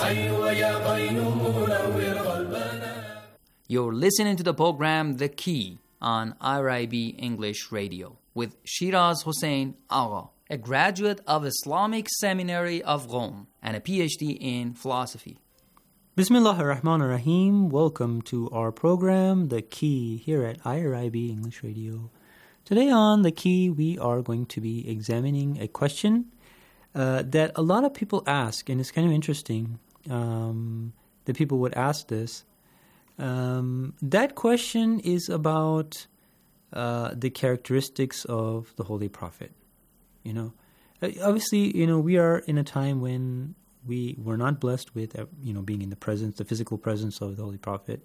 You're listening to the program The Key on IRIB English Radio with Shiraz Hossein Agha, a graduate of Islamic Seminary of Rome and a PhD in philosophy. Bismillah ar-Rahman ar-Rahim. Welcome to our program, The Key, here at IRIB English Radio. Today on The Key, we are going to be examining a question that a lot of people ask, and it's kind of interesting that people would ask this. That question is about the characteristics of the Holy Prophet. Obviously, we are in a time when we were not blessed with, being in the physical presence of the Holy Prophet.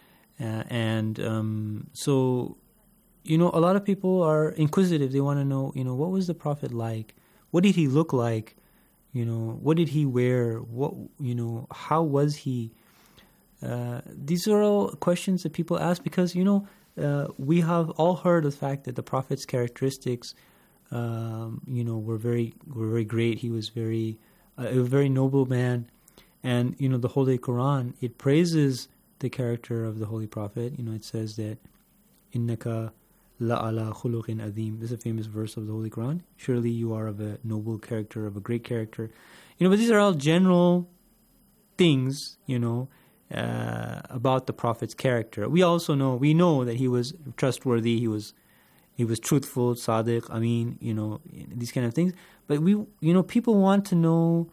So, a lot of people are inquisitive. They want to know, what was the Prophet like? What did he look like? What did he wear? How was he? These are all questions that people ask because, we have all heard the fact that the Prophet's characteristics, were very great. He was a very noble man. And, the Holy Quran, it praises the character of the Holy Prophet. It says that, إِنَّكَ لَعَلَى خُلُقٍ عَظِيمٍ. This is a famous verse of the Holy Quran. Surely you are of a noble character, of a great character. But these are all general things, about the Prophet's character. We know that he was trustworthy, he was truthful, sadiq, Amin, these kind of things. But people want to know,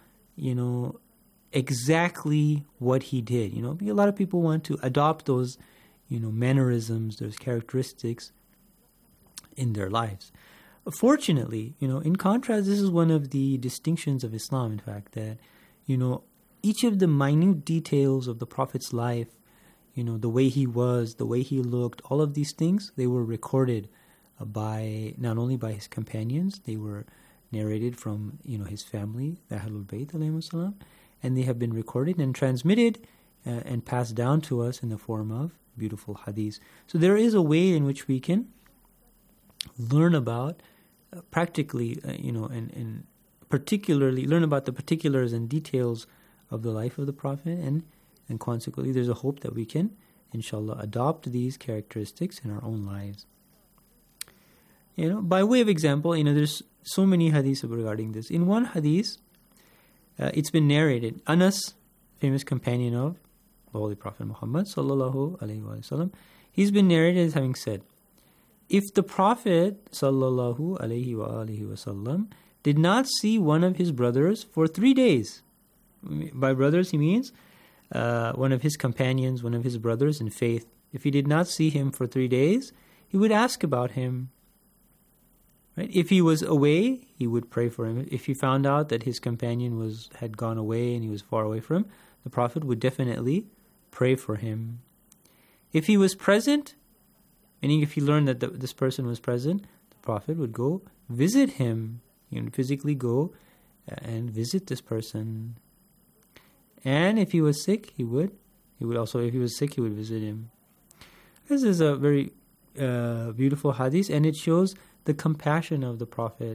exactly what he did. A lot of people want to adopt those, mannerisms, those characteristics in their lives. Fortunately, in contrast, this is one of the distinctions of Islam, in fact, that, each of the minute details of the Prophet's life, the way he was, the way he looked, all of these things, they were recorded not only by his companions, they were narrated from, his family, the Ahlul Bayt, alayhimus salam, and they have been recorded and transmitted and passed down to us in the form of beautiful hadiths. So there is a way in which we can learn about practically, and particularly learn about the particulars and details of the life of the Prophet, and consequently there's a hope that we can, inshallah, adopt these characteristics in our own lives. By way of example, there's so many hadiths regarding this. In one hadith, it's been narrated, Anas, famous companion of the Holy Prophet Muhammad sallallahu alaihi wasallam, he's been narrated as having said, if the Prophet sallallahu alaihi wasallam did not see one of his brothers for 3 days, by brothers he means one of his companions, one of his brothers in faith, if he did not see him for 3 days, he would ask about him. Right? If he was away, he would pray for him. If he found out that his companion had gone away and he was far away from him, the Prophet would definitely pray for him. If he was present, meaning if he learned that this person was present, the Prophet would go visit him. He would physically go and visit this person. And if he was sick, he would also, if he was sick, he would visit him. This is a very beautiful hadith, and it shows the compassion of the Prophet,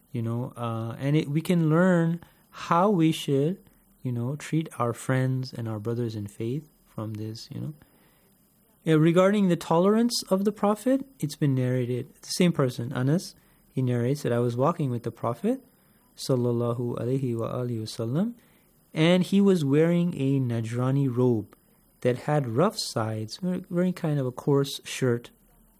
and we can learn how we should, treat our friends and our brothers in faith from this, Regarding the tolerance of the Prophet, it's been narrated, the same person, Anas, he narrates that I was walking with the Prophet, sallallahu alaihi wa alihi wasallam, and he was wearing a Najrani robe that had rough sides, wearing kind of a coarse shirt.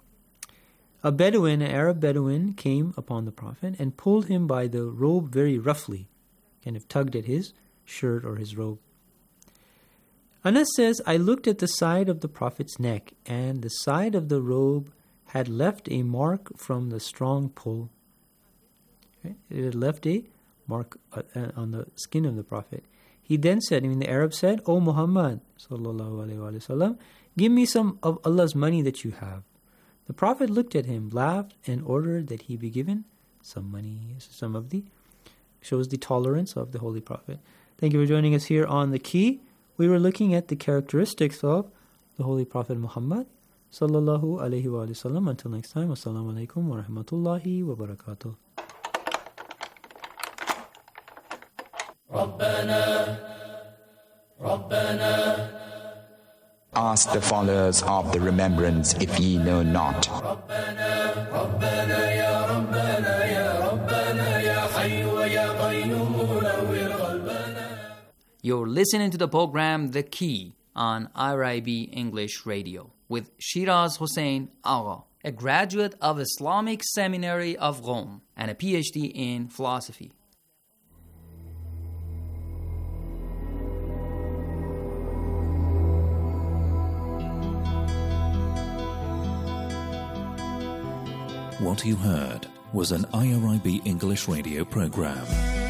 A Bedouin, an Arab Bedouin, came upon the Prophet and pulled him by the robe very roughly, kind of tugged at his shirt or his robe. Anas says, I looked at the side of the Prophet's neck, and the side of the robe had left a mark from the strong pull. Okay? It had left a mark on the skin of the Prophet. He then said, the Arab said, O Muhammad, sallallahu alaihi wasallam, give me some of Allah's money that you have. The Prophet looked at him, laughed, and ordered that he be given some money. Some of the shows the tolerance of the Holy Prophet. Thank you for joining us here on The Key. We were looking at the characteristics of the Holy Prophet Muhammad sallallahu alaihi wasallam. Until next time, assalamu alaikum wa rahmatullahi wa barakatuh. Ask the followers of the remembrance if ye know not. You're listening to the program The Key on IRIB English Radio with Shiraz Hossein Agha, a graduate of Islamic Seminary of Rome and a PhD in philosophy. What you heard was an IRIB English radio program.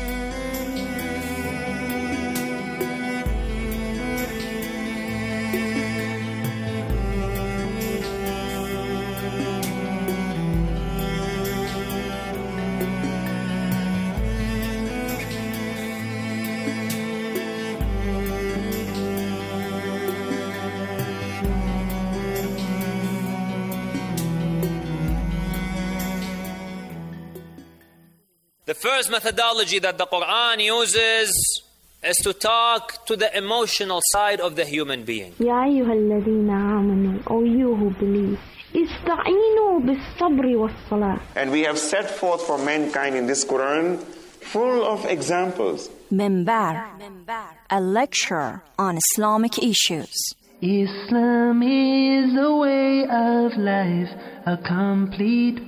The first methodology that the Quran uses is to talk to the emotional side of the human being. يا أيها الذين آمنوا, O you who believe, استعينوا بالصبر والصلاة. And we have set forth for mankind in this Quran full of examples. Minbar, a lecture on Islamic issues. Islam is a way of life, a complete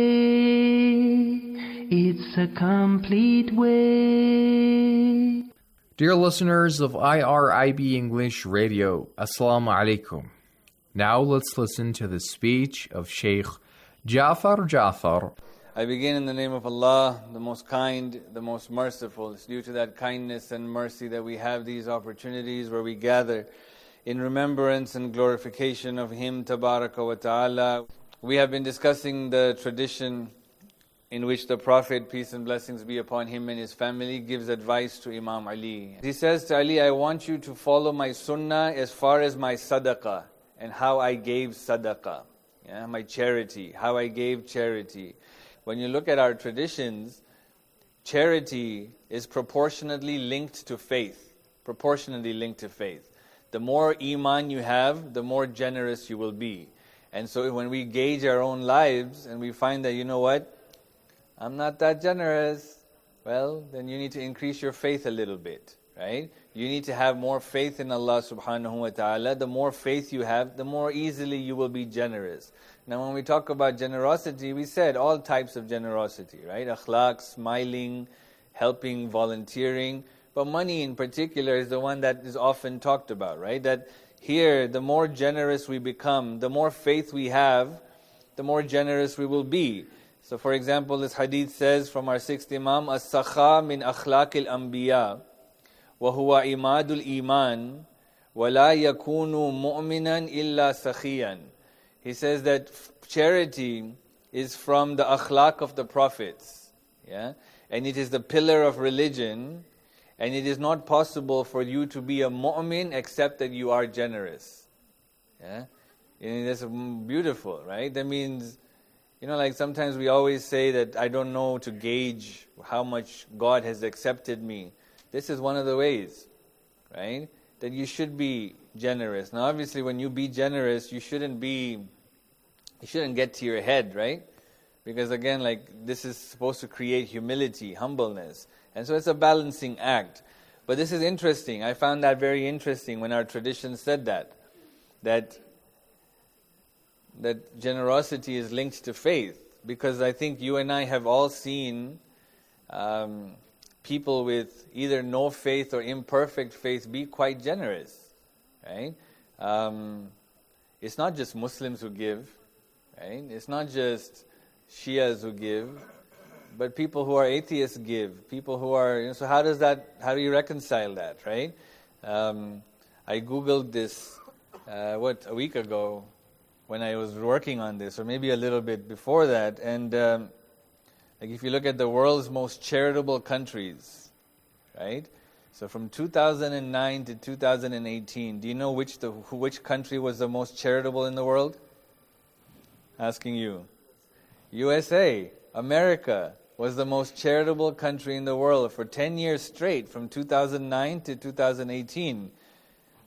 way. It's a complete way. Dear listeners of IRIB English Radio, Assalamu alaikum. Now let's listen to the speech of Sheikh Jafar Jafar. I begin in the name of Allah, the most kind, the most merciful. It's due to that kindness and mercy that we have these opportunities where we gather in remembrance and glorification of Him, Tabaraka wa Ta'ala. We have been discussing the tradition in which the Prophet, peace and blessings be upon him and his family, gives advice to Imam Ali. He says to Ali, I want you to follow my sunnah as far as my sadaqah and how I gave sadaqah, my charity, how I gave charity. When you look at our traditions, charity is proportionately linked to faith. Proportionally linked to faith. The more iman you have, the more generous you will be. And so when we gauge our own lives and we find that, you know what, I'm not that generous, well, then you need to increase your faith a little bit, right? You need to have more faith in Allah subhanahu wa ta'ala. The more faith you have, the more easily you will be generous. Now when we talk about generosity, we said all types of generosity, right? Akhlaq, smiling, helping, volunteering. But money in particular is the one that is often talked about, right? That here, the more generous we become, the more faith we have, the more generous we will be. So for example, this hadith says from our sixth Imam, As-sakha min akhlaqil anbiya, wa huwa imadul iman, wa la yakunu mu'minan illa sakhiyan. He says that charity is from the akhlaq of the prophets, and it is the pillar of religion, and it is not possible for you to be a mu'min except that you are generous. And that's beautiful, right? That means, like sometimes we always say that I don't know to gauge how much God has accepted me. This is one of the ways, right? That you should be generous. Now obviously when you be generous, you shouldn't get to your head, right? Because again, this is supposed to create humility, humbleness. And so it's a balancing act. But this is interesting. I found that very interesting when our tradition said that generosity is linked to faith, because I think you and I have all seen people with either no faith or imperfect faith be quite generous, right? It's not just Muslims who give, right? It's not just Shias who give, but people who are atheists give. People who are, so how do you reconcile that, right? I Googled this, a week ago, when I was working on this, or maybe a little bit before that, and if you look at the world's most charitable countries, right? So from 2009 to 2018, do you know which country was the most charitable in the world? Asking you. USA, America, was the most charitable country in the world for 10 years straight, from 2009 to 2018.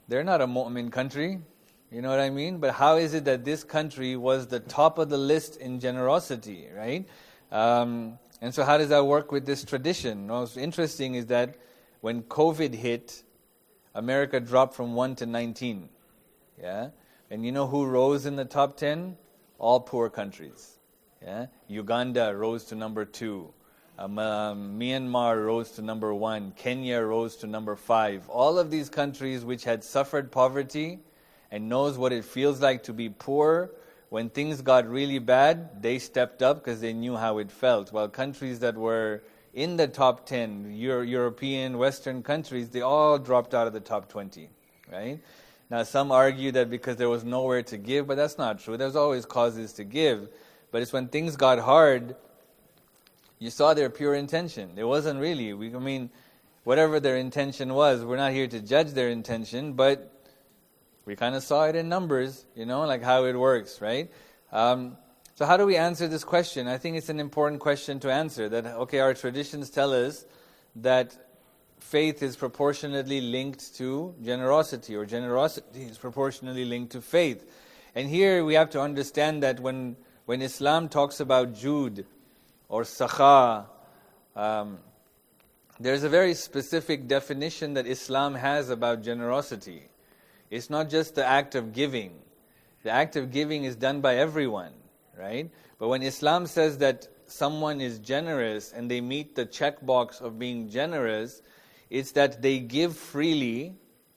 They're not a mu'min country. You know what I mean? But how is it that this country was the top of the list in generosity, right? And so how does that work with this tradition? What's interesting is that when COVID hit, America dropped from 1 to 19. Yeah? And you know who rose in the top 10? All poor countries. Yeah? Uganda rose to number 2. Myanmar rose to number 1. Kenya rose to number 5. All of these countries which had suffered poverty and knows what it feels like to be poor, when things got really bad, they stepped up because they knew how it felt. While countries that were in the top 10, European, Western countries, they all dropped out of the top 20, right? Now, some argue that because there was nowhere to give, but that's not true. There's always causes to give. But it's when things got hard, you saw their pure intention. It wasn't really, whatever their intention was, we're not here to judge their intention, but we kind of saw it in numbers, like how it works, right? So how do we answer this question? I think it's an important question to answer. That, okay, our traditions tell us that faith is proportionately linked to generosity, or generosity is proportionally linked to faith. And here we have to understand that when Islam talks about Jood or Sakha, there's a very specific definition that Islam has about generosity. It's not just the act of giving. The act of giving is done by everyone, right? But when Islam says that someone is generous and they meet the checkbox of being generous, it's that they give freely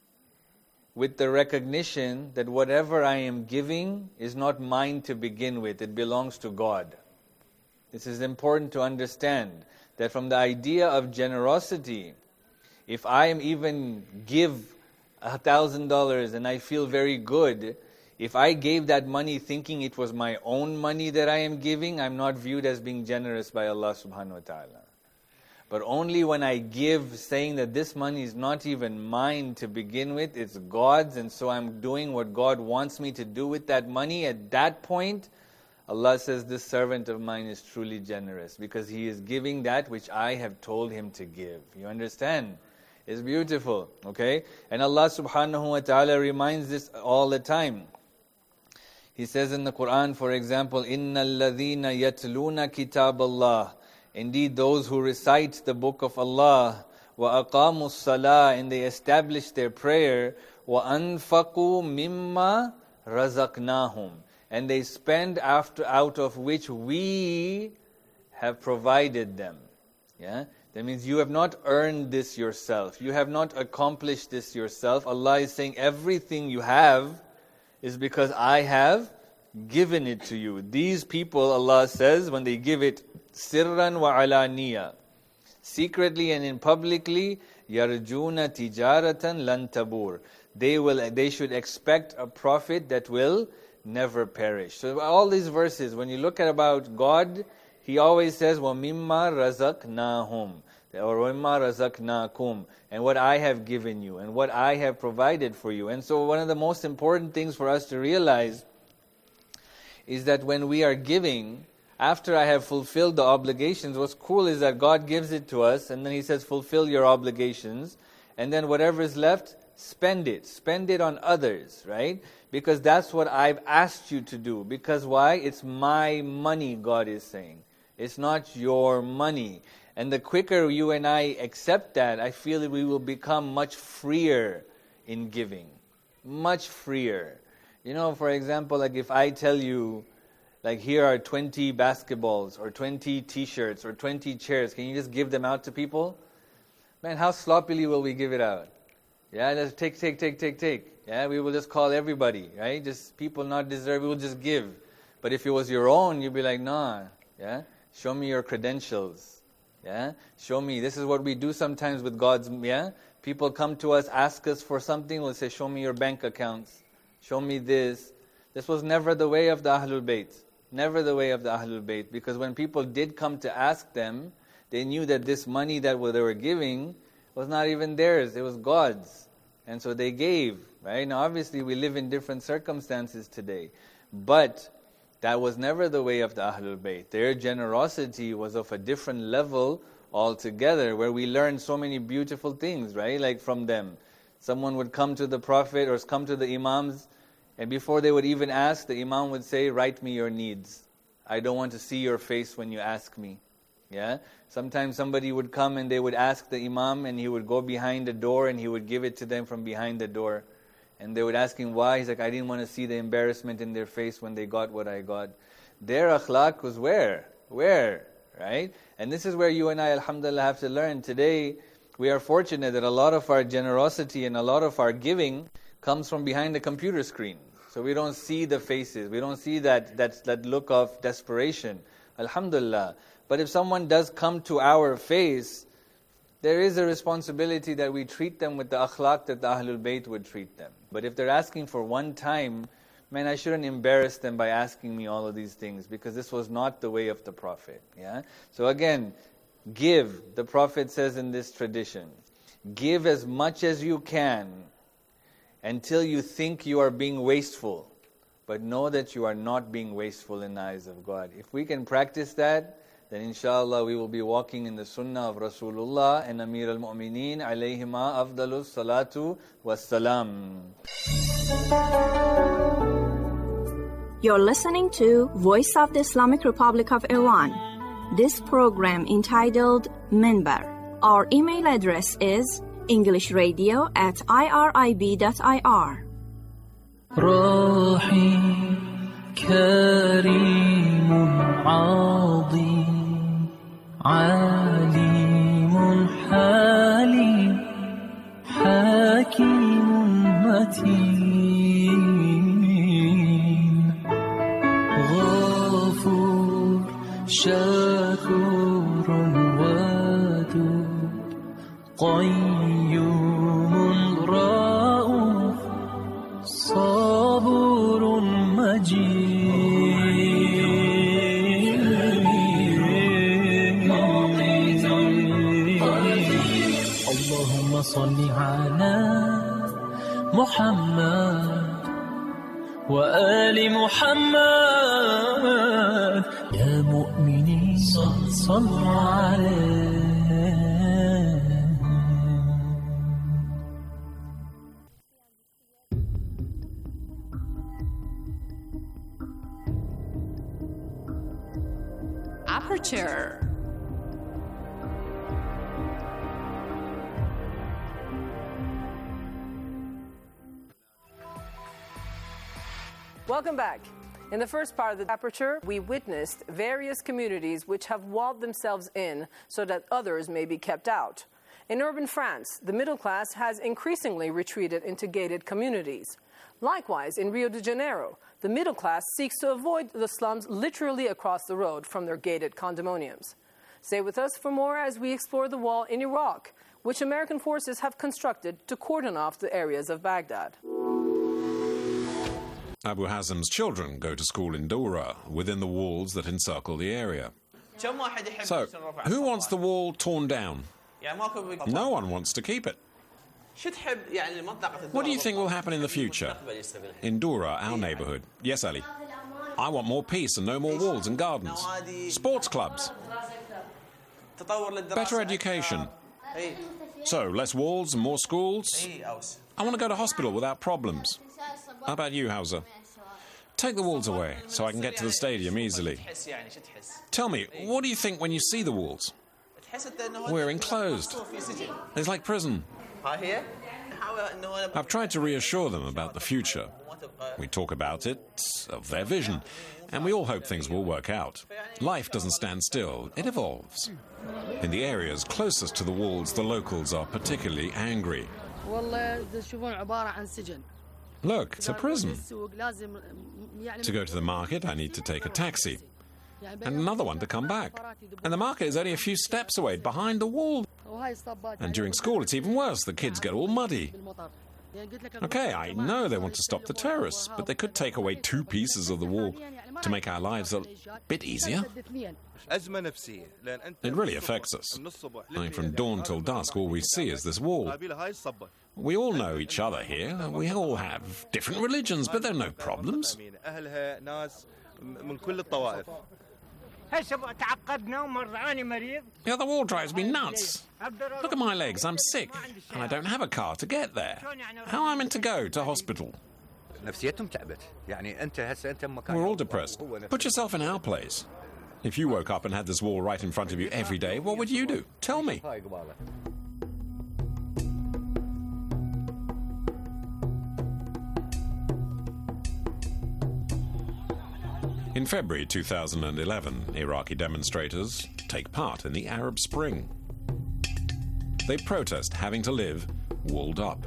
with the recognition that whatever I am giving is not mine to begin with. It belongs to God. This is important to understand, that from the idea of generosity, if I am even give $1,000 and I feel very good, if I gave that money thinking it was my own money that I am giving, I'm not viewed as being generous by Allah subhanahu wa ta'ala. But only when I give saying that this money is not even mine to begin with, it's God's, and so I'm doing what God wants me to do with that money, at that point, Allah says, this servant of mine is truly generous, because he is giving that which I have told him to give. You understand? It's beautiful, okay? And Allah subhanahu wa ta'ala reminds this all the time. He says in the Quran, for example, إِنَّ الَّذِينَ يَتْلُونَ كِتَابَ اللَّهِ, indeed those who recite the book of Allah, وَأَقَامُوا الصَّلَاةِ, and they establish their prayer, وَأَنفَقُوا مِمَّا رَزَقْنَاهُمْ, and they spend out of which we have provided them. Yeah? That means you have not earned this yourself. You have not accomplished this yourself. Allah is saying everything you have is because I have given it to you. These people, Allah says, when they give it sirran wa alaniya, secretly and in publicly, yarjuna tijaratan lan tabur. They should expect a profit that will never perish. So all these verses, when you look at about God, He always says, وَمِمَّا رَزَقْنَاهُمْ, or وَمِمَّا رَزَقْنَاكُمْ, and what I have given you, and what I have provided for you. And so one of the most important things for us to realize is that when we are giving, after I have fulfilled the obligations, what's cool is that God gives it to us, and then He says, fulfill your obligations, and then whatever is left, spend it. Spend it on others, right? Because that's what I've asked you to do. Because why? It's my money, God is saying. It's not your money. And the quicker you and I accept that, I feel that we will become much freer in giving. Much freer. You know, for example, like if I tell you, like here are 20 basketballs, or 20 t-shirts, or 20 chairs, can you just give them out to people? Man, how sloppily will we give it out? Yeah, just take. Yeah, we will just call everybody, right? Just people not deserve, we will just give. But if it was your own, you'd be like, nah, yeah? Show me your credentials. Yeah? Show me, this is what we do sometimes with God's, yeah? People come to us, ask us for something, we'll say, show me your bank accounts. Show me this. This was never the way of the Ahlul Bayt. Never the way of the Ahlul Bayt. Because when people did come to ask them, they knew that this money that they were giving was not even theirs, it was God's. And so they gave, right? Now obviously we live in different circumstances today. But that was never the way of the Ahlul Bayt. Their generosity was of a different level altogether, where we learned so many beautiful things, right? Like from them. Someone would come to the Prophet or come to the Imams, and before they would even ask, the Imam would say, write me your needs. I don't want to see your face when you ask me. Yeah. Sometimes somebody would come and they would ask the Imam, and he would go behind the door and he would give it to them from behind the door. And they would ask him why. He's like, I didn't want to see the embarrassment in their face when they got what I got. Their akhlaq was where? Right? And this is where you and I, alhamdulillah, have to learn. Today, we are fortunate that a lot of our generosity and a lot of our giving comes from behind the computer screen. So we don't see the faces. We don't see that look of desperation. Alhamdulillah. But if someone does come to our face, there is a responsibility that we treat them with the akhlaq that the Ahlul Bayt would treat them. But if they're asking for one time, man, I shouldn't embarrass them by asking me all of these things, because this was not the way of the Prophet. Yeah. So again, give. The Prophet says in this tradition, give as much as you can until you think you are being wasteful. But know that you are not being wasteful in the eyes of God. If we can practice that, then inshallah we will be walking in the sunnah of Rasulullah and Amir al-Mu'mineen alayhima afdalus salatu wassalam. You're listening to Voice of the Islamic Republic of Iran. This program entitled Minbar. Our email address is englishradio@irib.ir. راحي كريم عظيم عليم حليم حكيم متين غفور شكور ودود قيوم رؤوف صبور مجيد اللهم صل على محمد وآل محمد يا مؤمنين صلوا عليه. Aperture. Welcome back. In the first part of the Aperture, we witnessed various communities which have walled themselves in so that others may be kept out. In urban France, the middle class has increasingly retreated into gated communities. Likewise, in Rio de Janeiro, the middle class seeks to avoid the slums literally across the road from their gated condominiums. Stay with us for more as we explore the wall in Iraq, which American forces have constructed to cordon off the areas of Baghdad. Abu Hazm's children go to school in Doura, within the walls that encircle the area. So, who wants the wall torn down? No one wants to keep it. What do you think will happen in the future? In Doura, our neighborhood. Yes, Ali. I want more peace and no more walls and gardens. Sports clubs. Better education. So, less walls and more schools? I want to go to hospital without problems. How about you, Hauser? Take the walls away so I can get to the stadium easily. Tell me, what do you think when you see the walls? We're enclosed. It's like prison. I've tried to reassure them about the future. We talk about it, of their vision, and we all hope things will work out. Life doesn't stand still, it evolves. In the areas closest to the walls, the locals are particularly angry. Look, it's a prison. To go to the market, I need to take a taxi. And another one to come back. And the market is only a few steps away, behind the wall. And during school, it's even worse. The kids get all muddy. Okay, I know they want to stop the terrorists, but they could take away 2 pieces of the wall to make our lives a bit easier. It really affects us. I mean, from dawn till dusk, all we see is this wall. We all know each other here. We all have different religions, but there are no problems. Yeah, the wall drives me nuts. Look at my legs, I'm sick, and I don't have a car to get there. How am I meant to go to hospital? We're all depressed. Put yourself in our place. If you woke up and had this wall right in front of you every day, what would you do? Tell me. In February 2011, Iraqi demonstrators take part in the Arab Spring. They protest having to live walled up.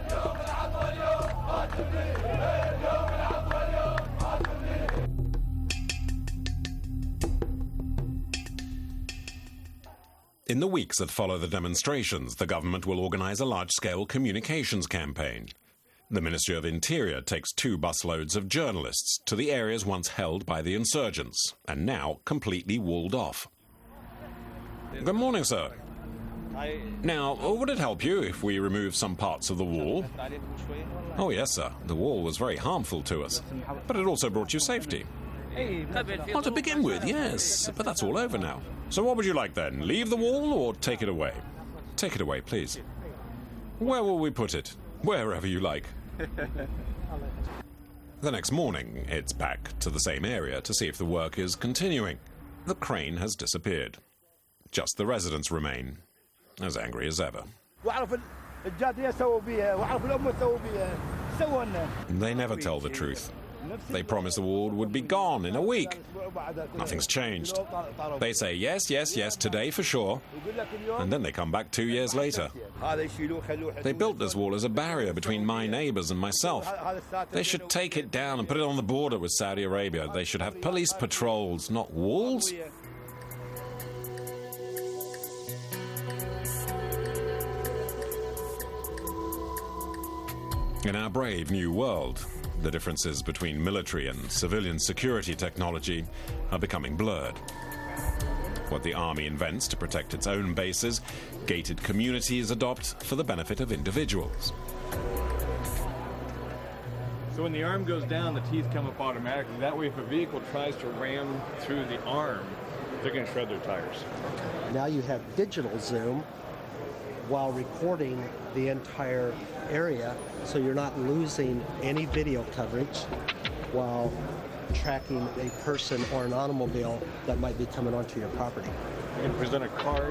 In the weeks that follow the demonstrations, the government will organize a large-scale communications campaign. The Ministry of Interior takes 2 busloads of journalists to the areas once held by the insurgents, and now completely walled off. Good morning, sir. Now, would it help you if we remove some parts of the wall? Oh, yes, sir. The wall was very harmful to us, but it also brought you safety. Well, to begin with, yes, but that's all over now. So what would you like then? Leave the wall or take it away? Take it away, please. Where will we put it? Wherever you like. The next morning, it's back to the same area to see if the work is continuing. The crane has disappeared. Just the residents remain, as angry as ever. They never tell the truth. They promised the wall would be gone in a week. Nothing's changed. They say yes, yes, yes, today for sure. And then they come back 2 years later. They built this wall as a barrier between my neighbors and myself. They should take it down and put it on the border with Saudi Arabia. They should have police patrols, not walls. In our brave new world, the differences between military and civilian security technology are becoming blurred. What the army invents to protect its own bases, gated communities adopt for the benefit of individuals. So when the arm goes down, the teeth come up automatically. That way, if a vehicle tries to ram through the arm, they're going to shred their tires. Now you have digital zoom while recording the entire area, so you're not losing any video coverage while tracking a person or an automobile that might be coming onto your property. You can present a card,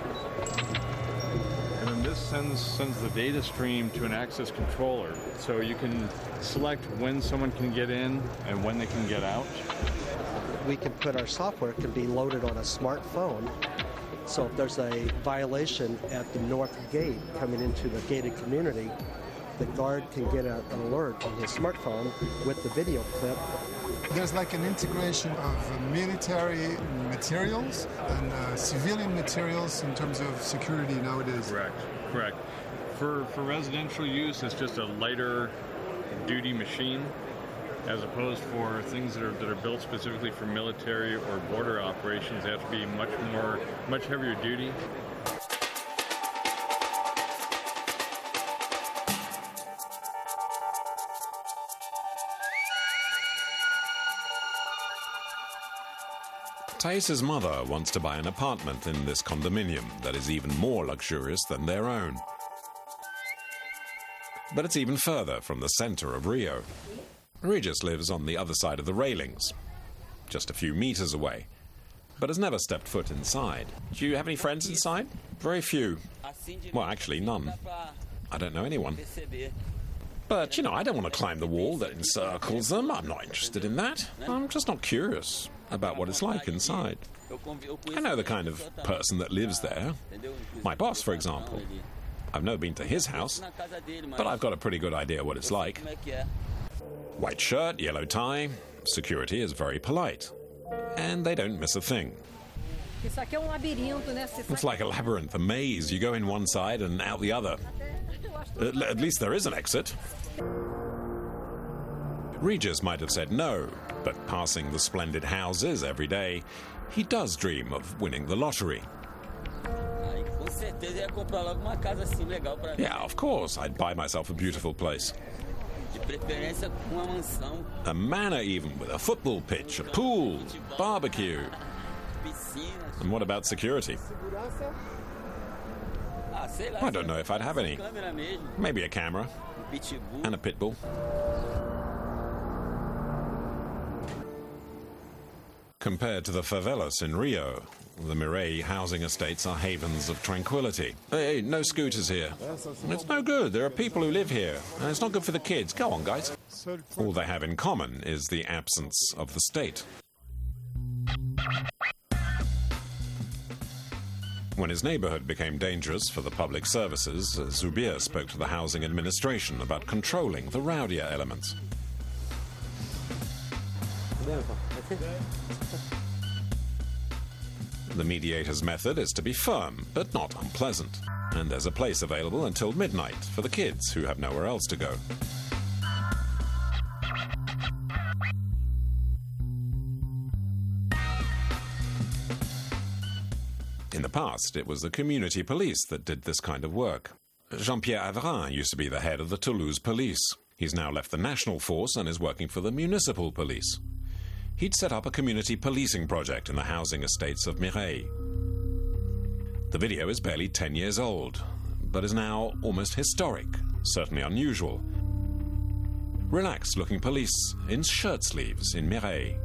and then this sends the data stream to an access controller, so you can select when someone can get in and when they can get out. We can put our software can be loaded on a smartphone. So if there's a violation at the north gate coming into the gated community, the guard can get an alert on his smartphone with the video clip. There's like an integration of military materials and civilian materials in terms of security nowadays. Correct. For residential use, it's just a lighter duty machine, as opposed for things that are built specifically for military or border operations. They have to be much heavier duty. Thais' mother wants to buy an apartment in this condominium that is even more luxurious than their own. But it's even further from the center of Rio. Regis lives on the other side of the railings, just a few meters away, but has never stepped foot inside. Do you have any friends inside? Very few. Well, actually, none. I don't know anyone. But, I don't want to climb the wall that encircles them. I'm not interested in that. I'm just not curious about what it's like inside. I know the kind of person that lives there. My boss, for example. I've never been to his house, but I've got a pretty good idea what it's like. White shirt, yellow tie. Security is very polite. And they don't miss a thing. It's like a labyrinth, a maze. You go in one side and out the other. At least there is an exit. Regis might have said no, but passing the splendid houses every day, he does dream of winning the lottery. Yeah, of course, I'd buy myself a beautiful place. A manor even, with a football pitch, a pool, barbecue. And what about security? I don't know if I'd have any. Maybe a camera and a pit bull. Compared to the favelas in Rio, the Mireille housing estates are havens of tranquility. Hey, no scooters here. It's no good. There are people who live here, and it's not good for the kids. Go on, guys. All they have in common is the absence of the state. When his neighborhood became dangerous for the public services, Zubair spoke to the housing administration about controlling the rowdier elements. The mediator's method is to be firm, but not unpleasant. And there's a place available until midnight for the kids who have nowhere else to go. In the past, it was the community police that did this kind of work. Jean-Pierre Avrin used to be the head of the Toulouse police. He's now left the national force and is working for the municipal police. He'd set up a community policing project in the housing estates of Mireille. The video is barely 10 years old, but is now almost historic, certainly unusual. Relaxed-looking police in shirt sleeves in Mireille.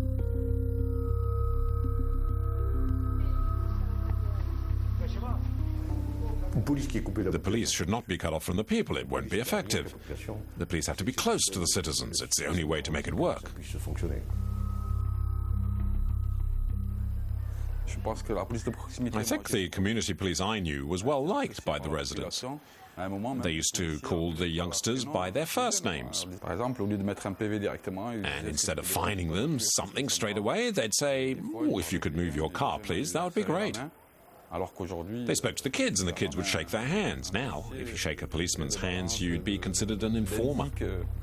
The police should not be cut off from the people. It won't be effective. The police have to be close to the citizens. It's the only way to make it work. I think the community police I knew was well liked by the residents. They used to call the youngsters by their first names. And instead of fining them something straight away, they'd say, "Oh, if you could move your car, please, that would be great." They spoke to the kids, and the kids would shake their hands. Now, if you shake a policeman's hands, you'd be considered an informer.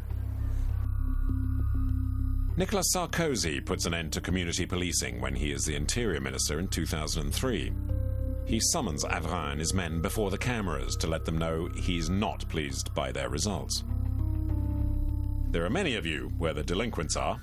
Nicolas Sarkozy puts an end to community policing when he is the Interior Minister in 2003. He summons Avrin and his men before the cameras to let them know he's not pleased by their results. There are many of you where the delinquents are.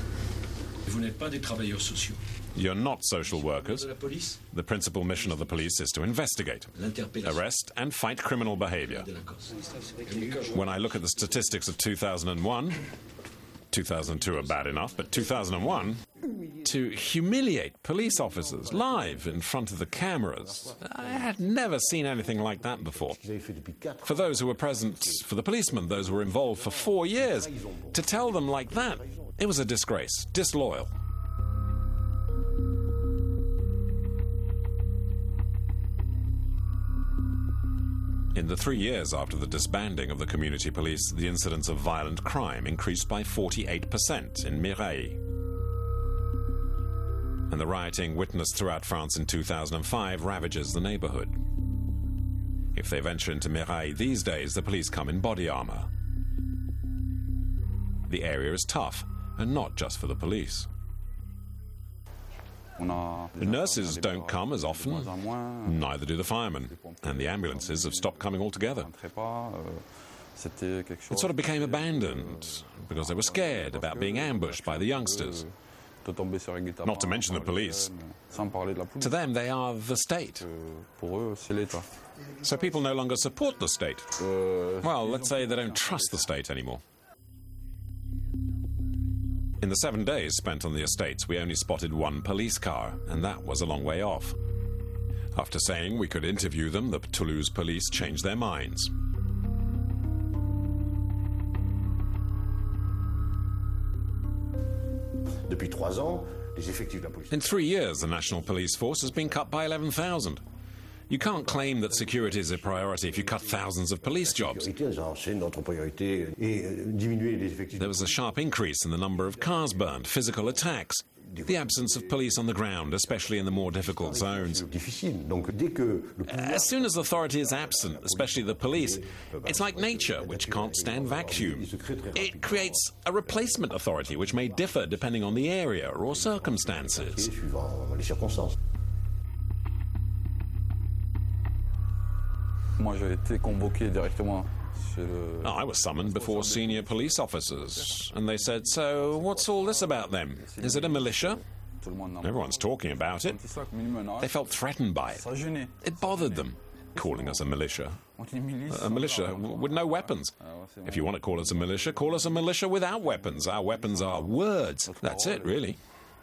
You're not social workers. The principal mission of the police is to investigate, arrest, and fight criminal behavior. When I look at the statistics of 2001, 2002 are bad enough, but 2001, to humiliate police officers live in front of the cameras, I had never seen anything like that before. For those who were present, for the policemen, those who were involved for 4 years, to tell them like that, it was a disgrace, disloyal. In the 3 years after the disbanding of the community police, the incidence of violent crime increased by 48% in Mireille. And the rioting witnessed throughout France in 2005 ravages the neighborhood. If they venture into Mireille these days, the police come in body armor. The area is tough, and not just for the police. The nurses don't come as often, neither do the firemen, and the ambulances have stopped coming altogether. It sort of became abandoned because they were scared about being ambushed by the youngsters. Not to mention the police. To them, they are the state. So people no longer support the state. Well, let's say they don't trust the state anymore. In the 7 days spent on the estates, we only spotted one police car, and that was a long way off. After saying we could interview them, the Toulouse police changed their minds. In 3 years, the national police force has been cut by 11,000. You can't claim that security is a priority if you cut thousands of police jobs. There was a sharp increase in the number of cars burned, physical attacks, the absence of police on the ground, especially in the more difficult zones. As soon as authority is absent, especially the police, it's like nature, which can't stand vacuum. It creates a replacement authority, which may differ depending on the area or circumstances. I was summoned before senior police officers, and they said, "So what's all this about then? Is it a militia?" Everyone's talking about it. They felt threatened by it. It bothered them, calling us a militia. A militia with no weapons. If you want to call us a militia, call us a militia without weapons. Our weapons are words. That's it, really.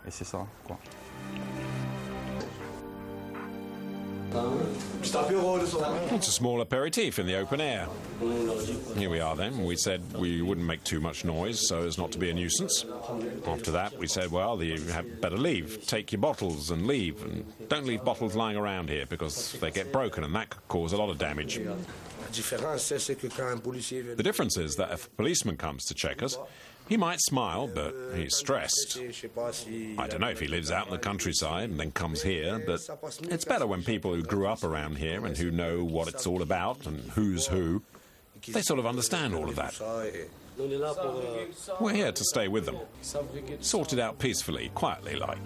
It's a small aperitif in the open air. Here we are then. We said we wouldn't make too much noise so as not to be a nuisance. After that, we said, well, you had better leave. Take your bottles and leave. And don't leave bottles lying around here because they get broken and that could cause a lot of damage. The difference is that if a policeman comes to check us, he might smile, but he's stressed. I don't know if he lives out in the countryside and then comes here, but it's better when people who grew up around here and who know what it's all about and who's who, they sort of understand all of that. We're here to stay with them, sort it out peacefully, quietly like.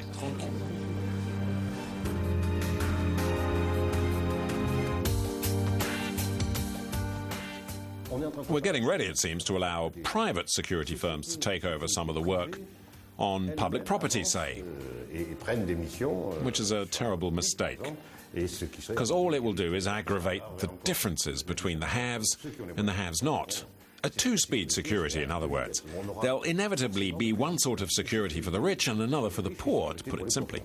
We're getting ready, it seems, to allow private security firms to take over some of the work on public property, say, which is a terrible mistake, because all it will do is aggravate the differences between the haves and the haves-not. A two-speed security, in other words. There'll inevitably be one sort of security for the rich and another for the poor, to put it simply.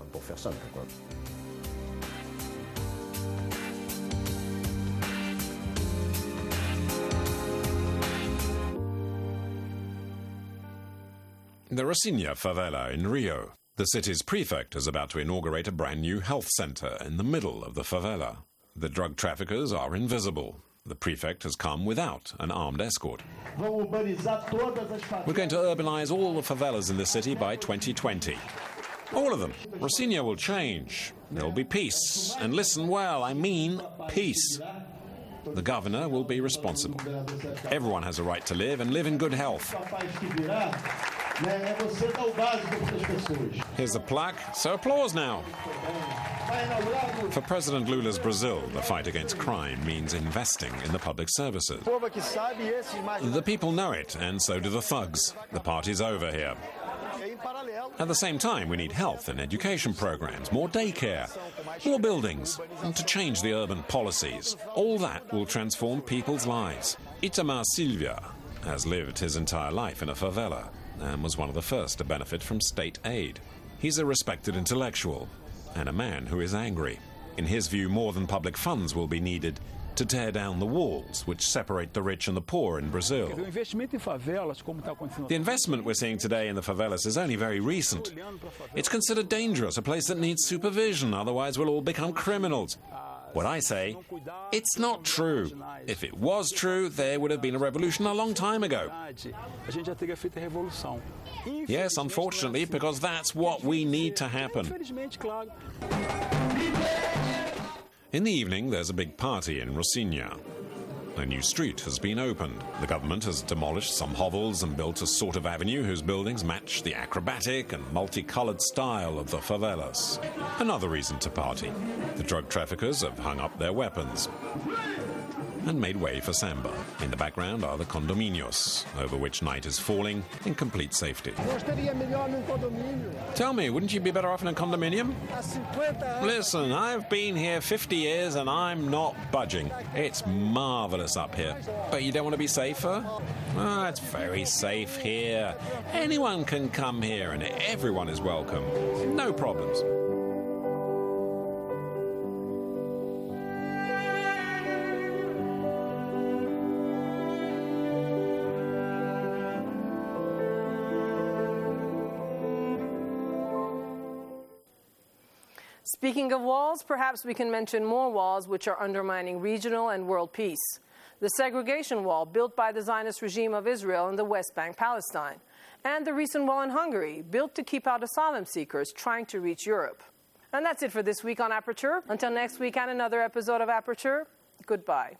The Rocinha favela in Rio. The city's prefect is about to inaugurate a brand new health center in the middle of the favela. The drug traffickers are invisible. The prefect has come without an armed escort. We're going to urbanize all the favelas in the city by 2020. All of them. Rocinha will change. There'll be peace. And listen well, I mean peace. The governor will be responsible. Everyone has a right to live and live in good health. Here's the plaque, so applause now. For President Lula's Brazil, the fight against crime means investing in the public services. The people know it, and so do the thugs. The party's over here. At the same time, we need health and education programs, more daycare, more buildings, and to change the urban policies. All that will transform people's lives. Itamar Silva has lived his entire life in a favela and was one of the first to benefit from state aid. He's a respected intellectual and a man who is angry. In his view, more than public funds will be needed to tear down the walls which separate the rich and the poor in Brazil. The investment we're seeing today in the favelas is only very recent. It's considered dangerous, a place that needs supervision, otherwise we'll all become criminals. What I say, it's not true. If it was true, there would have been a revolution a long time ago. Yes, unfortunately, because that's what we need to happen. In the evening, there's a big party in Rocinha. A new street has been opened. The government has demolished some hovels and built a sort of avenue whose buildings match the acrobatic and multicolored style of the favelas. Another reason to party. The drug traffickers have hung up their weapons and made way for samba. In the background are the condominios, over which night is falling in complete safety. Tell me, wouldn't you be better off in a condominium? Listen, I've been here 50 years and I'm not budging. It's marvelous up here. But you don't want to be safer? Oh, it's very safe here. Anyone can come here and everyone is welcome. No problems. Speaking of walls, perhaps we can mention more walls which are undermining regional and world peace. The segregation wall built by the Zionist regime of Israel in the West Bank, Palestine, and the recent wall in Hungary, built to keep out asylum seekers trying to reach Europe. And that's it for this week on Aperture. Until next week and another episode of Aperture, goodbye.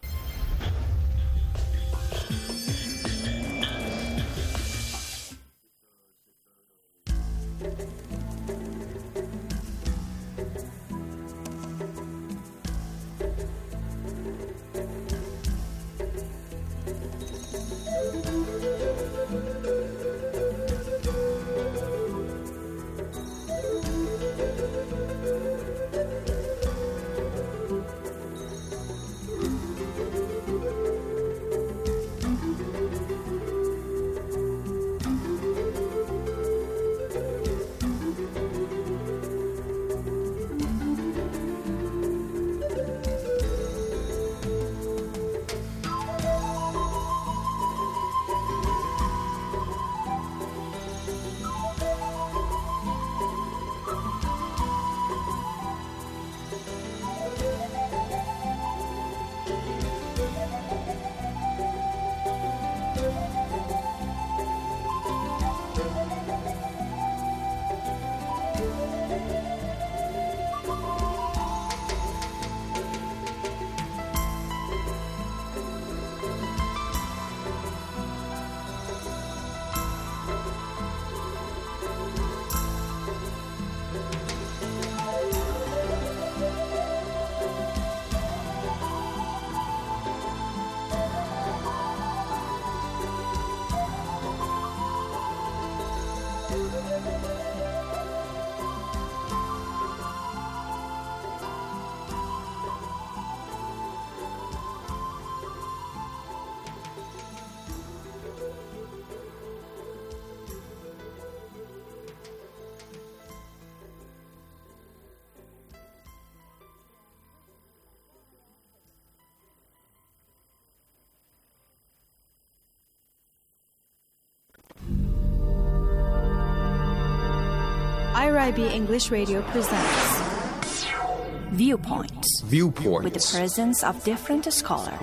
IRIB English Radio presents Viewpoints. With the presence of different scholars.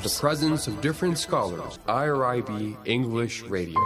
IRIB English Radio.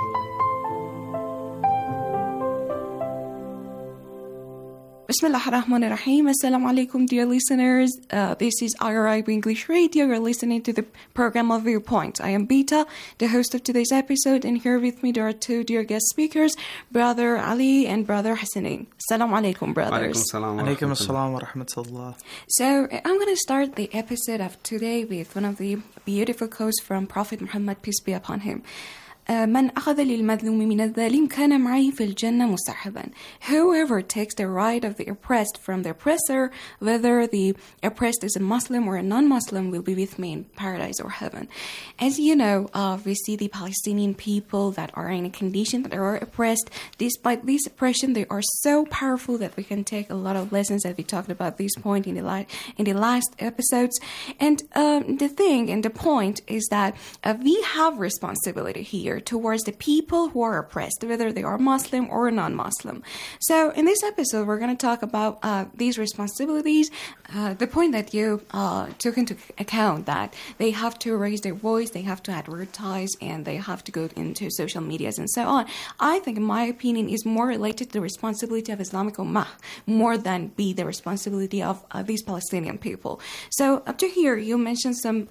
Bismillah ar-Rahman ar-Rahim. Assalamu alaikum, dear listeners. This is IRIB English Radio. You're listening to the program of Viewpoints. I am Bita, the host of today's episode, and here with me there are two dear guest speakers, Brother Ali and Brother Hassanin. Assalamu alaikum, brothers. Alaikum assalam wa rahmatullah. So I'm going to start the episode of today with one of the beautiful quotes from Prophet Muhammad, peace be upon him. من أخذ للمظلوم من الظالم كان معي في الجنة مصاحبا. Whoever takes the right of the oppressed from the oppressor, whether the oppressed is a Muslim or a non-Muslim, will be with me in paradise or heaven. As you know, we see the Palestinian people that are in a condition that they are oppressed. Despite this oppression, they are so powerful that we can take a lot of lessons that we talked about this point in the last episodes. And the thing and the point is that we have responsibility here towards the people who are oppressed, whether they are Muslim or non-Muslim. So in this episode, we're going to talk about these responsibilities, the point that you took into account that they have to raise their voice, they have to advertise, and they have to go into social medias and so on. I think, in my opinion, is more related to the responsibility of Islamic Ummah more than be the responsibility of these Palestinian people. So up to here, you mentioned some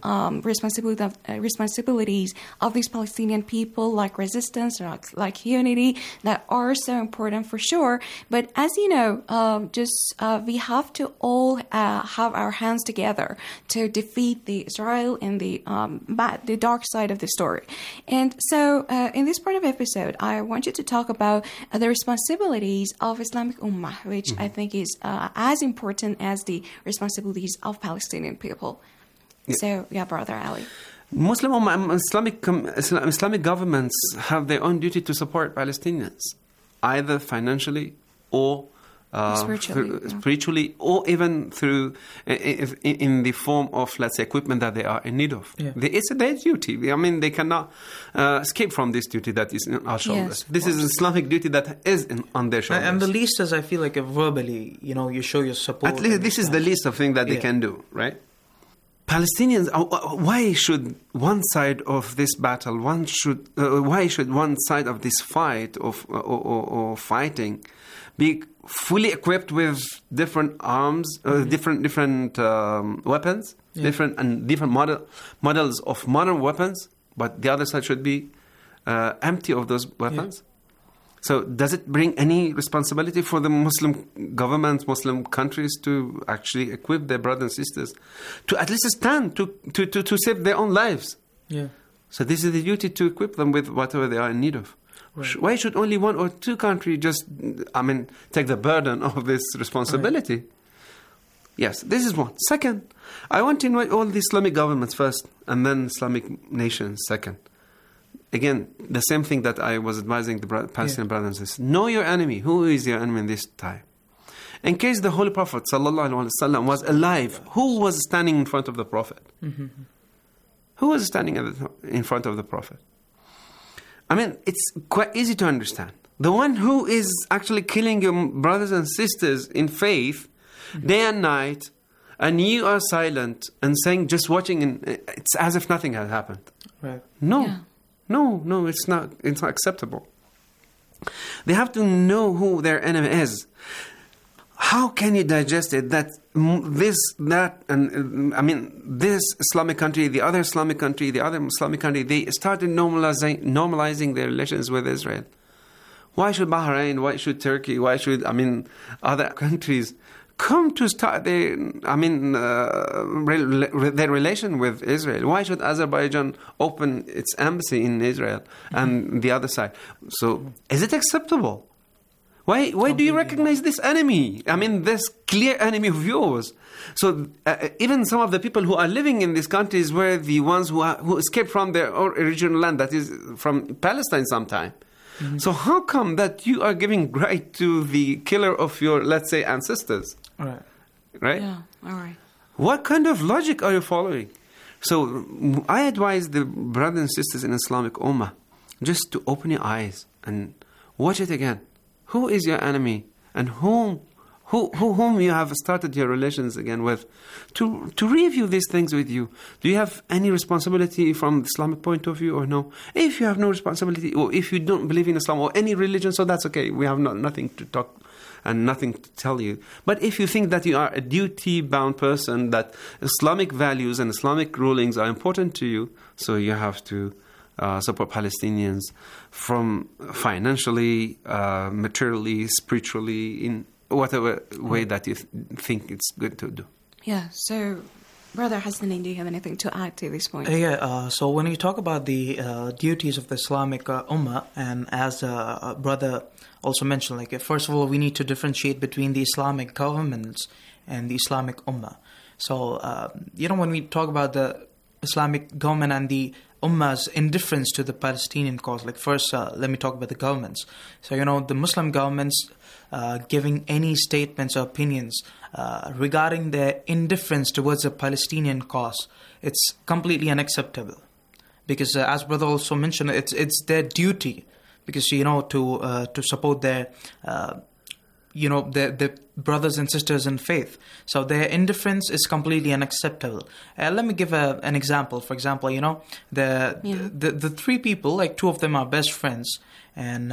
responsibilities of these Palestinian people, like resistance, like unity, that are so important for sure. But as you know, we have to all have our hands together to defeat the Israel and the dark side of the story. And so in this part of the episode, I want you to talk about the responsibilities of Islamic Ummah, which I think is as important as the responsibilities of Palestinian people. Yeah. So, Brother Ali. Islamic governments have their own duty to support Palestinians, either financially or spiritually, or even through in the form of, let's say, equipment that they are in need of. Yeah. It's their duty. I mean, they cannot escape from this duty that is on our shoulders. Yes, this is an Islamic duty that is on their shoulders. And the least is, I feel like, verbally, you show your support. At least this is the least of thing that they can do, right? Palestinians, why should one side of this battle, why should one side of this fight or fighting be fully equipped with different arms, different weapons, different models of modern weapons, but the other side should be empty of those weapons? Yeah. So does it bring any responsibility for the Muslim governments, Muslim countries to actually equip their brothers and sisters to at least stand to save their own lives? Yeah. So this is the duty to equip them with whatever they are in need of. Right. Why should only one or two countries take the burden of this responsibility? Right. Yes, this is one. Second, I want to invite all the Islamic governments first and then Islamic nations second. Again, the same thing that I was advising the Palestinian brothers is, know your enemy. Who is your enemy in this time? In case the Holy Prophet ﷺ was alive, who was standing in front of the Prophet? Mm-hmm. Who was standing in front of the Prophet? I mean, it's quite easy to understand. The one who is actually killing your brothers and sisters in faith, day and night, and you are silent and saying, just watching, it's as if nothing had happened. Right. No. Yeah. No, it's not acceptable. They have to know who their enemy is. How can you digest it that this Islamic country, the other Islamic country, they started normalizing their relations with Israel? Why should Bahrain, why should Turkey, why should other countries come to start their relation with Israel? Why should Azerbaijan open its embassy in Israel and the other side? So, is it acceptable? Why do you recognize this enemy? This clear enemy of yours. So, even some of the people who are living in these countries were the ones who escaped from their original land, that is from Palestine sometime. Mm-hmm. So how come that you are giving right to the killer of your, let's say, ancestors? Right? Yeah, all right. What kind of logic are you following? So I advise the brothers and sisters in Islamic Ummah just to open your eyes and watch it again. Who is your enemy? and whom you have started your relations again with, to review these things with you. Do you have any responsibility from the Islamic point of view or no? If you have no responsibility, or if you don't believe in Islam or any religion, so that's okay. We have nothing to talk and nothing to tell you. But if you think that you are a duty-bound person, that Islamic values and Islamic rulings are important to you, so you have to support Palestinians from financially, materially, spiritually, in whatever way that you think it's good to do. Yeah, so Brother Hasnain, do you have anything to add to this point? So when you talk about the duties of the Islamic Ummah, and as Brother also mentioned, like first of all, we need to differentiate between the Islamic governments and the Islamic Ummah. So, when we talk about the Islamic government and the Ummah's indifference to the Palestinian cause, like first, let me talk about the governments. So, the Muslim governments giving any statements or opinions regarding their indifference towards the Palestinian cause, it's completely unacceptable. Because as Brother also mentioned, it's their duty, because to support their their brothers and sisters in faith. So their indifference is completely unacceptable. Let me give an example. For example, the three people, like two of them are best friends, and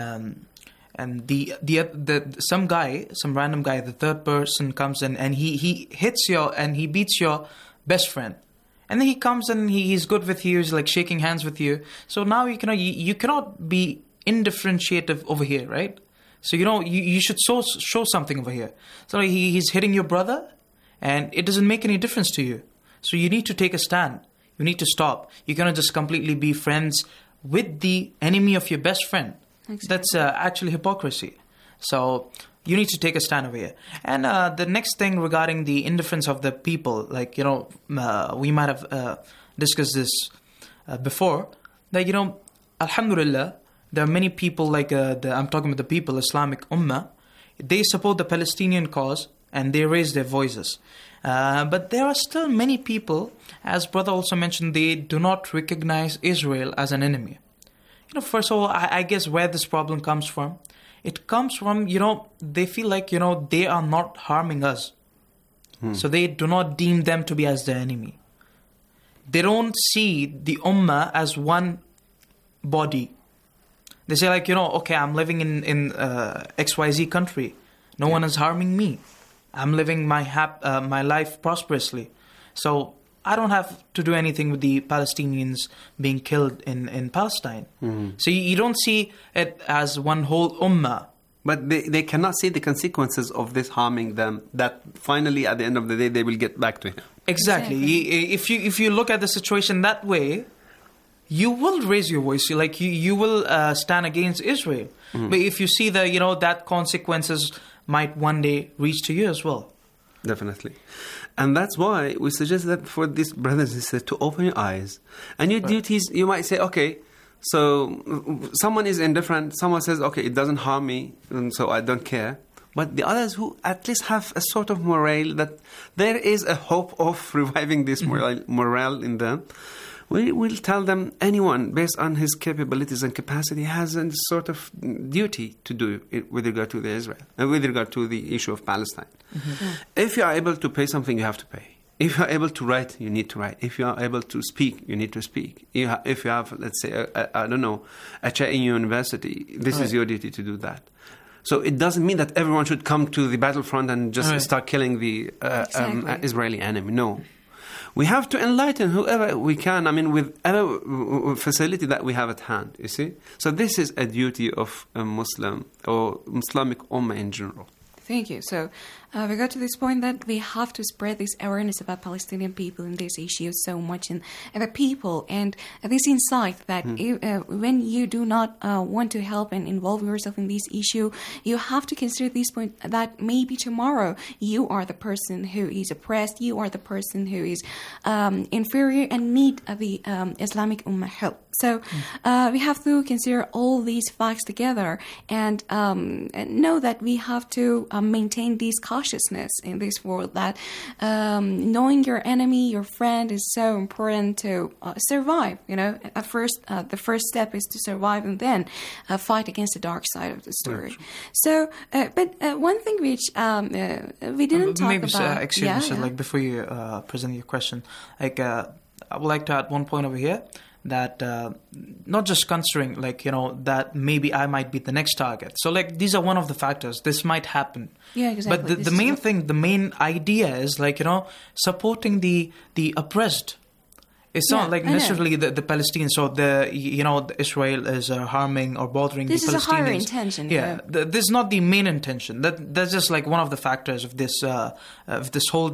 some random guy, the third person comes in and he hits he beats your best friend. And then he comes and he's good with you, he's like shaking hands with you. So now you cannot be indifferentiative over here, right? So you should show something over here. So he's hitting your brother, and it doesn't make any difference to you. So you need to take a stand. You need to stop. You cannot just completely be friends with the enemy of your best friend. Exactly. That's actually hypocrisy. So you need to take a stand over here. And the next thing regarding the indifference of the people, like we might have discussed this before. That Alhamdulillah, there are many people like I'm talking about the people, Islamic Ummah. They support the Palestinian cause and they raise their voices. But there are still many people, as Brother also mentioned, they do not recognize Israel as an enemy. First of all, I guess where this problem comes from, it comes from, they feel like, they are not harming us. So they do not deem them to be as their enemy. They don't see the Ummah as one body. They say like, okay, I'm living in XYZ country. No one is harming me. I'm living my life prosperously. So I don't have to do anything with the Palestinians being killed in Palestine. Mm-hmm. So you don't see it as one whole ummah. But they cannot see the consequences of this harming them, that finally at the end of the day they will get back to him. Exactly. If you look at the situation that way, you will raise your voice. Like you will stand against Israel. Mm-hmm. But if you see that consequences might one day reach to you as well. Definitely. And that's why we suggest that for these brothers and sisters to open your eyes. And your duties, you might say, okay, so someone is indifferent, someone says, okay, it doesn't harm me, and so I don't care. But the others who at least have a sort of morale, that there is a hope of reviving this morale in them, we will tell them anyone, based on his capabilities and capacity, has a sort of duty to do it with regard to with regard to the issue of Palestine. Mm-hmm. If you are able to pay something, you have to pay. If you are able to write, you need to write. If you are able to speak, you need to speak. If you have, let's say, a chair in your university, this is your duty to do that. So it doesn't mean that everyone should come to the battlefront and just start killing the Israeli enemy. No. We have to enlighten whoever we can, with every facility that we have at hand, you see? So this is a duty of a Muslim or Islamic Ummah in general. Thank you. So we got to this point that we have to spread this awareness about Palestinian people and this issue so much in the people, and this insight that when you do not want to help and involve yourself in this issue, you have to consider this point that maybe tomorrow you are the person who is oppressed, you are the person who is inferior and need the Islamic Ummah help. So we have to consider all these facts together and know that we have to maintain this cautiousness in this world, that knowing your enemy, your friend, is so important to survive. At first, the first step is to survive, and then fight against the dark side of the story. So, but one thing which we didn't talk about. Excuse me, like before you present your question, like I would like to add one point over here, that not just considering that maybe I might be the next target. So these are one of the factors. This might happen. Yeah, exactly. But the main idea is supporting the oppressed. It's not necessarily the Palestinians, so Israel is harming or bothering the Palestinians. This is a higher intention. Yeah, this is not the main intention. That's just one of the factors of this whole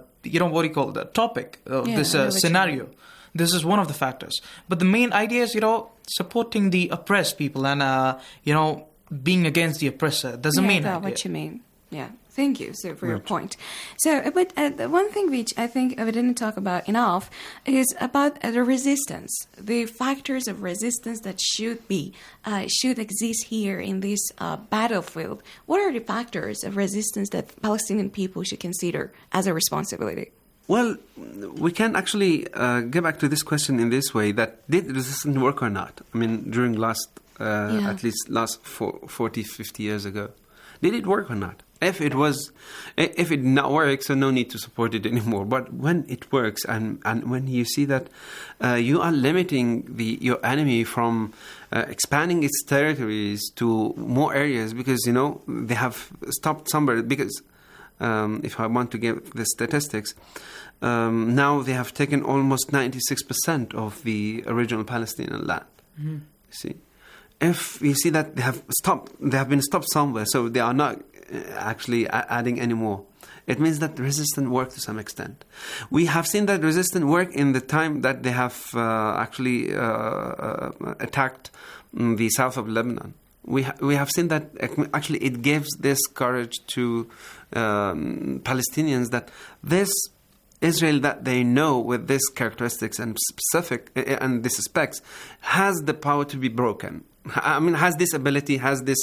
topic of this scenario. This is one of the factors. But the main idea is supporting the oppressed people and being against the oppressor. That's the main idea. What you mean? Yeah. Thank you, sir, for your point. So, but the one thing which I think we didn't talk about enough is about the resistance, the factors of resistance that should exist here in this battlefield. What are the factors of resistance that Palestinian people should consider as a responsibility? Well, we can actually get back to this question in this way, that did resistance work or not? I mean, during at least last 40, 50 years ago. Did it work or not? If it did not work, so no need to support it anymore. But when it works, and when you see that you are limiting your enemy from expanding its territories to more areas, because they have stopped somewhere. Because if I want to give the statistics, now they have taken almost 96% of the original Palestinian land. Mm-hmm. See, if you see that they have been stopped somewhere, so they are not actually adding any more. It means that resistance worked to some extent. We have seen that resistance work in the time that they have actually attacked the south of Lebanon. We have seen that actually it gives this courage to Palestinians that this Israel that they know with these characteristics and specific and these specs has the power to be broken. I mean, has this ability, has this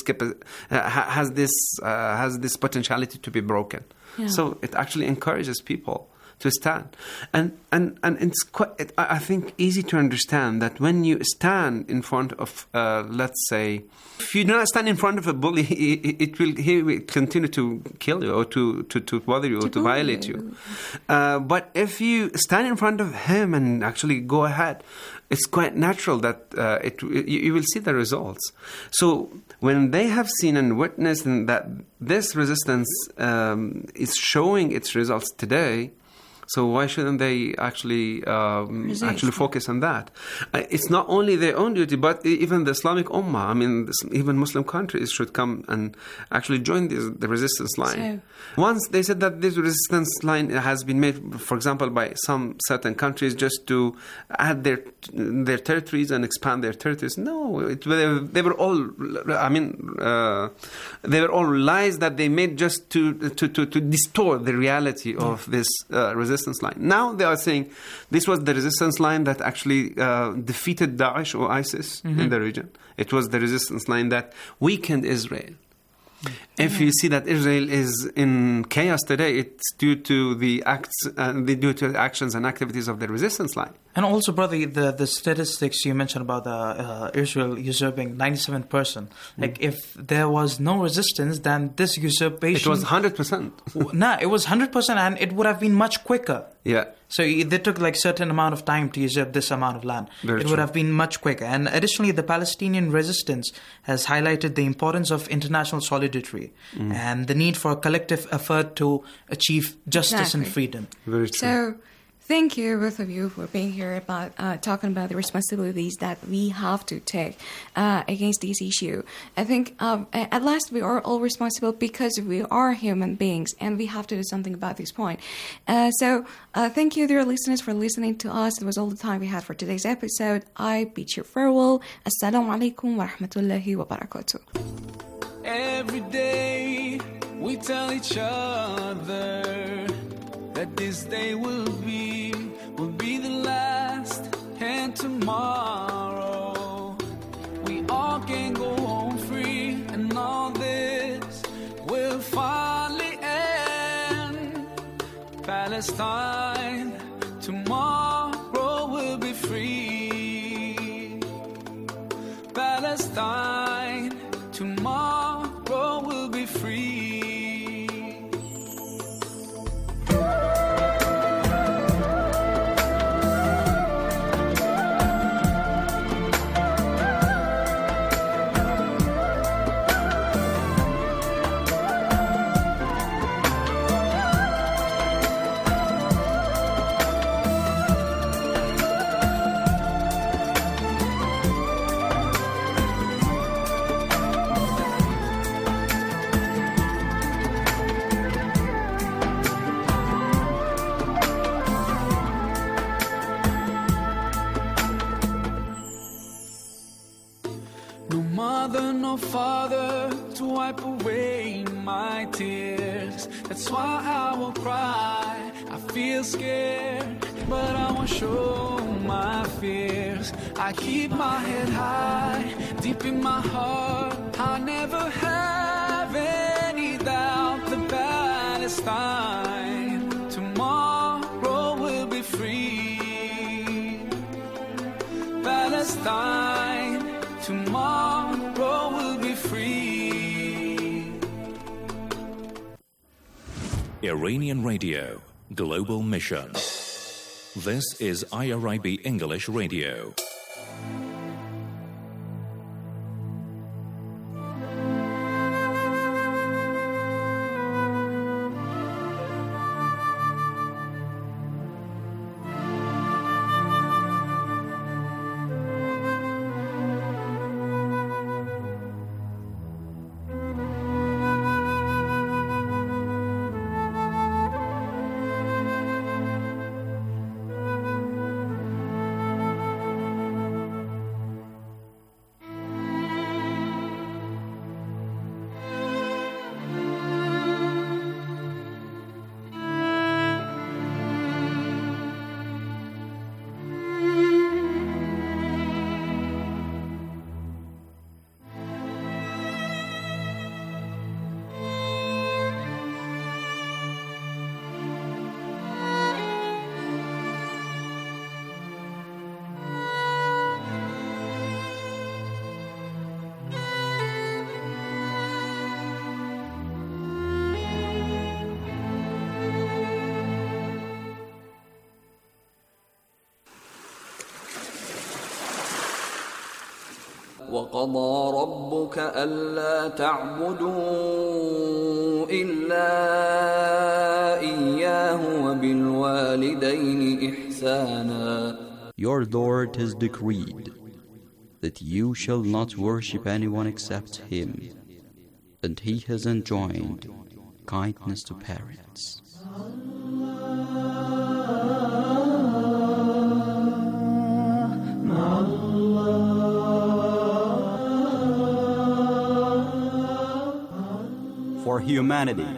potentiality to be broken. Yeah. So it actually encourages people to stand, and it's quite, I think, easy to understand that when you stand in front of, let's say, if you do not stand in front of a bully, he will continue to kill you or to bother you or to violate you. But if you stand in front of him and actually go ahead, it's quite natural that you will see the results. So when they have seen and witnessed that this resistance is showing its results today, so why shouldn't they actually focus on that? It's not only their own duty, but even the Islamic Ummah. I mean, even Muslim countries should come and actually join the resistance line. So, once they said that this resistance line has been made, for example, by some certain countries just to add their territories and expand their territories. No, they were all. I mean, they were all lies that they made just to distort the reality of this resistance line. Now they are saying this was the resistance line that actually defeated Daesh or ISIS in the region. It was the resistance line that weakened Israel. If you see that Israel is in chaos today, it's due to the actions and activities of the resistance line. And also, brother, the statistics you mentioned about Israel usurping 97%. Like, if there was no resistance, then this usurpation... It was 100%. No, it was 100%, and it would have been much quicker. Yeah. So they took certain amount of time to usurp this amount of land. It would have been much quicker. And additionally, the Palestinian resistance has highlighted the importance of international solidarity and the need for a collective effort to achieve justice and freedom. Very true. So, thank you, both of you, for being here about talking about the responsibilities that we have to take against this issue. I think at last we are all responsible because we are human beings and we have to do something about this point. So thank you, dear listeners, for listening to us. It was all the time we had for today's episode. I bid you farewell. Assalamu alaikum wa rahmatullahi wa barakatuh. Every day we tell each other that this day will be the last, and tomorrow we all can go home free, and all this will find. Palestine, tomorrow will be free. Palestine, tomorrow will be free. No father to wipe away my tears. That's why I will cry. I feel scared, but I won't show my fears. I keep my head high, deep in my heart. I never have any doubt that Palestine tomorrow will be free. Palestine tomorrow will be free. Iranian Radio, Global Mission. This is IRIB English Radio. وقضى ربك ألا تعبدوا إلا إياه وبالوالدين إحسانا. Your Lord has decreed that you shall not worship anyone except Him, and He has enjoined kindness to parents. For humanity,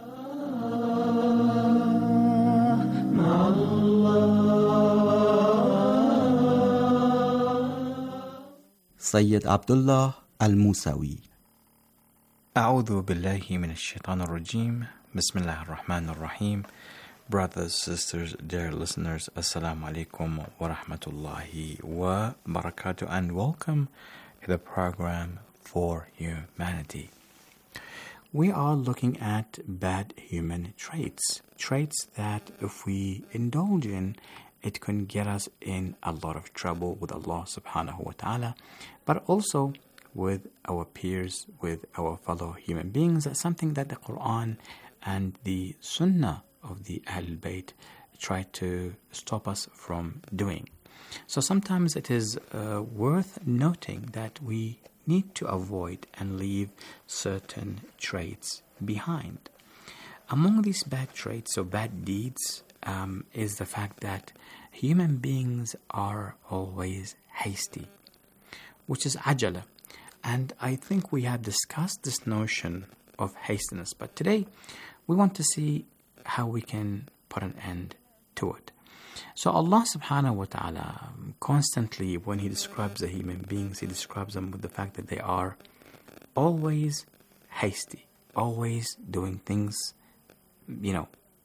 Sayyid Abdullah Al-Musawi. أعوذ بالله من الشيطان الرجيم. بسم الله الرحمن الرحيم. Brothers, sisters, dear listeners, Assalamu alaikum wa rahmatullahi wa barakatuh, and welcome to the program For Humanity. We are looking at bad human traits that if we indulge in, it can get us in a lot of trouble with Allah subhanahu wa ta'ala, but also with our peers, with our fellow human beings. That's something that the Quran and the Sunnah of the Ahlul Bayt try to stop us from doing. So sometimes it is worth noting that we need to avoid and leave certain traits behind. Among these bad traits or bad deeds is the fact that human beings are always hasty, which is ajala. And I think we have discussed this notion of hastiness, but today we want to see how we can put an end to it. So Allah subhanahu wa ta'ala constantly, when He describes the human beings, He describes them with the fact that they are always hasty, always doing things,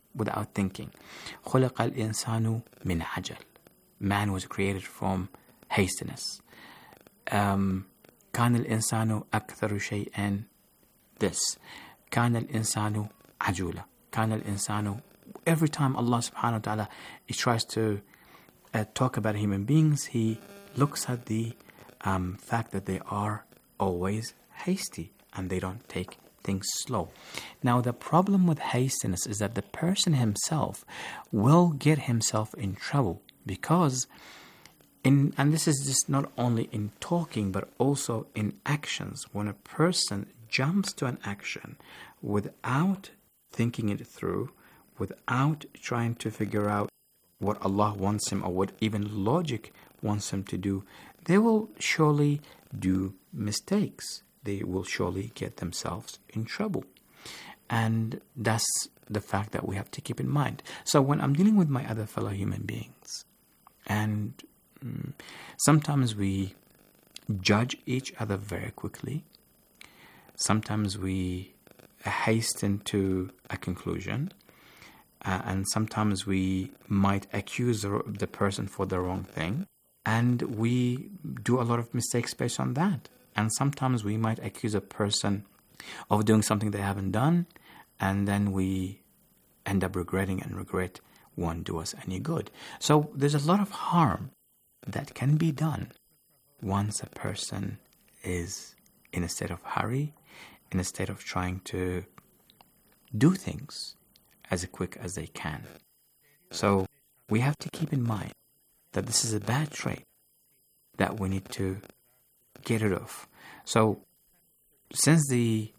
without thinking. خُلِقَ الْإِنسَانُ مِنْ عَجَلٍ. Man was created from hastiness. كان الإنسان أكثر شيء this. كان الإنسان عجولا. كان الإنسان. Every time Allah subhanahu wa ta'ala he tries to talk about human beings, he looks at the fact that they are always hasty and they don't take things slow. Now the problem with hastiness is that the person himself will get himself in trouble, because and this is just not only in talking but also in actions. When a person jumps to an action without thinking it through, without trying to figure out what Allah wants him or what even logic wants him to do, they will surely do mistakes. They will surely get themselves in trouble. And that's the fact that we have to keep in mind. So when I'm dealing with my other fellow human beings, and sometimes we judge each other very quickly, sometimes we hasten to a conclusion, and sometimes we might accuse the person for the wrong thing, and we do a lot of mistakes based on that. And sometimes we might accuse a person of doing something they haven't done, and then we end up regretting, and regret won't do us any good. So there's a lot of harm that can be done once a person is in a state of hurry, in a state of trying to do things as quick as they can. So we have to keep in mind that this is a bad trait that we need to get rid of. So since the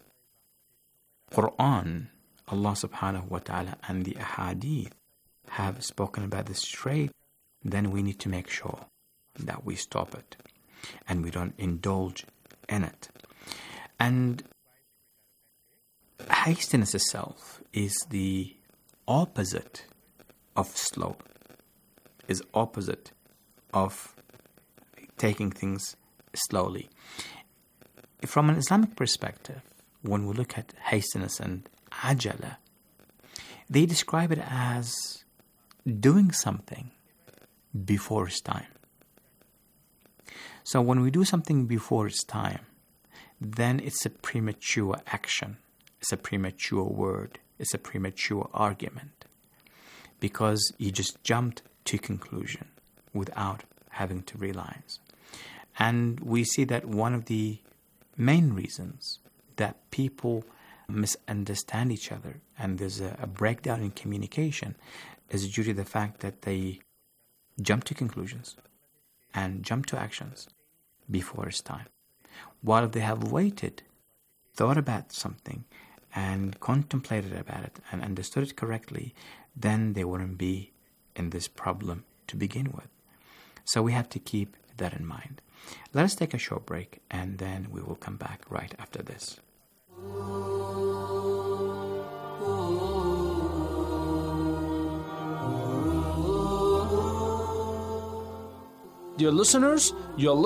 Quran, Allah subhanahu wa ta'ala, and the ahadith have spoken about this trait, then we need to make sure that we stop it and we don't indulge in it. And hastiness itself is the opposite of slow, is opposite of taking things slowly. From an Islamic perspective, when we look at hastiness and ajala, they describe it as doing something before its time. So when we do something before its time, then it's a premature action, it's a premature word, it's a premature argument, because you just jumped to conclusion without having to realize. And we see that one of the main reasons that people misunderstand each other and there's a breakdown in communication is due to the fact that they jump to conclusions and jump to actions before it's time. While if they have waited, thought about something and contemplated about it and understood it correctly, then they wouldn't be in this problem to begin with. So we have to keep that in mind. Let us take a short break and then we will come back right after this. Dear listeners, you're